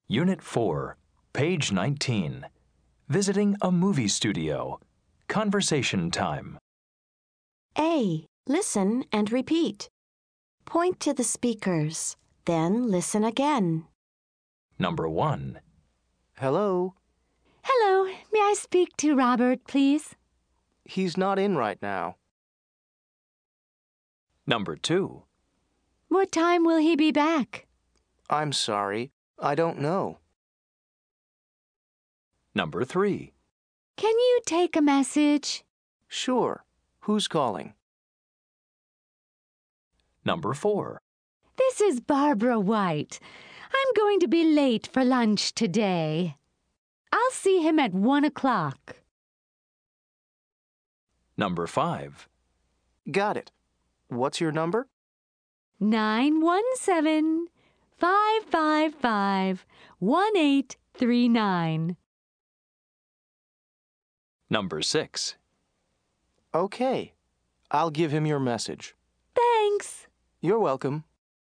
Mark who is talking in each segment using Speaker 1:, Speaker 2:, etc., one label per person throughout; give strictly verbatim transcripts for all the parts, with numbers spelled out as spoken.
Speaker 1: Unit four, page nineteen. Visiting a movie studio. Conversation time.
Speaker 2: A. Listen and repeat. Point to the speakers, then listen again.
Speaker 1: Number one.
Speaker 3: Hello.
Speaker 4: Hello, may I speak to Robert, please?
Speaker 3: He's not in right now.
Speaker 1: Number two.
Speaker 4: What time will he be back?
Speaker 3: I'm sorry, I don't know.
Speaker 1: Number three.
Speaker 4: Can you take a message?
Speaker 3: Sure. Who's calling?
Speaker 1: Number four.
Speaker 4: This is Barbara White. I'm going to be late for lunch today. I'll see him at one o'clock.
Speaker 1: Number five.
Speaker 3: Got it. What's your number?
Speaker 4: Nine one seven five five five one eight three nine.
Speaker 1: Number six.
Speaker 3: Okay. I'll give him your message.
Speaker 4: Thanks.
Speaker 3: You're welcome.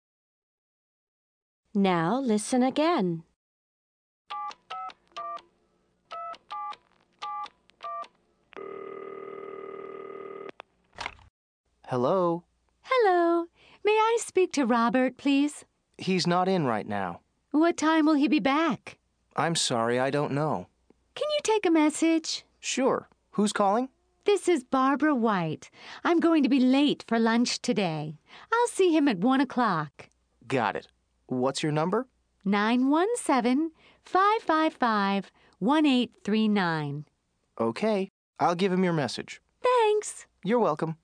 Speaker 2: Now listen again.
Speaker 3: Hello.
Speaker 4: Hello, may I speak to Robert, please?
Speaker 3: He's not in right now.
Speaker 4: What time will he be back?
Speaker 3: I'm sorry, I don't know.
Speaker 4: Can you take a message?
Speaker 3: Sure. Who's calling?
Speaker 4: This is Barbara White. I'm going to be late for lunch today. I'll see him at one o'clock.
Speaker 3: Got it. What's your number?
Speaker 4: Nine one seven five five five one eight three nine.
Speaker 3: Okay. I'll give him your message.
Speaker 4: Thanks.
Speaker 3: You're welcome.